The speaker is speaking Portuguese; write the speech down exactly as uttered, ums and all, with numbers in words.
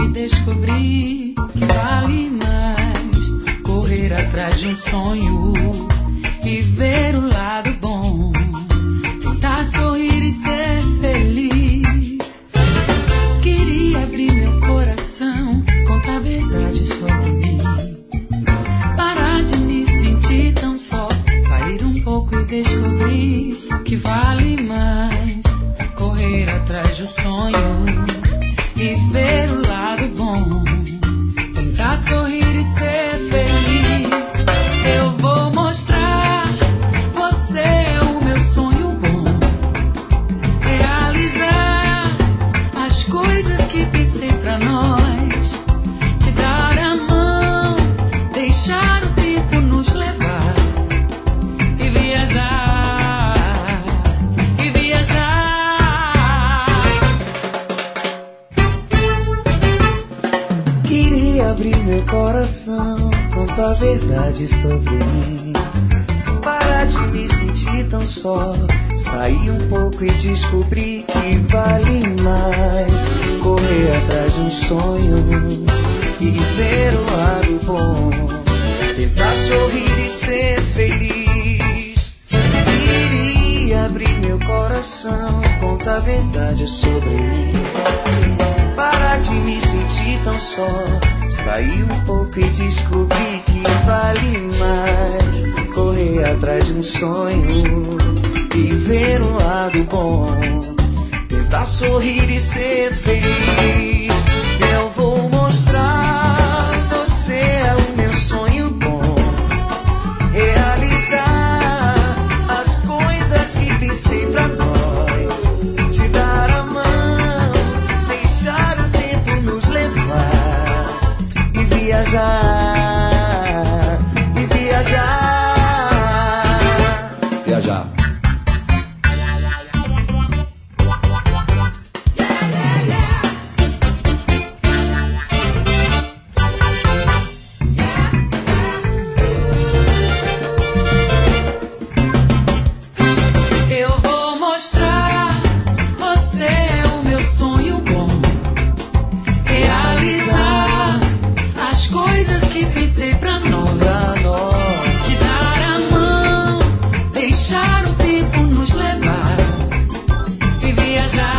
e descobri que vale mais correr atrás de um sonho e ver o lado bom, tentar sorrir e ser feliz. Queria abrir meu coração, contar a verdade sobre mim, parar de me sentir tão só, sair um pouco e descobrir que vale mais correr atrás de um sonho e ver o lado bom, tentar sorrir e ser feliz. Eu vou mostrar, você é o meu sonho bom, realizar as coisas que pensei pra nós, te dar a mão, deixar o tempo nos levar e viajar, e viajar. Queria abrir meu coração, contar a verdade sobre mim, parar de me sentir tão só, sair um pouco e descobrir que vale mais correr atrás de um sonho e ver o lado bom, tentar sorrir e ser feliz. Queria abrir meu coração, contar a verdade sobre mim, parar de me sentir tão só, sair um pouco e descobrir que vale mais correr atrás de um sonho e ver um lado bom, tentar sorrir e ser feliz. Eu vou mostrar, você é o meu sonho bom, realizar as coisas que pensei pra nós, te dar a mão, deixar o tempo nos levar e viajar, e viajar, viajar. Eu vou mostrar, você é o meu sonho bom, realizar as coisas que pensei pra nós, Pra nós, te dar a mão, deixar o tempo nos levar e viajar.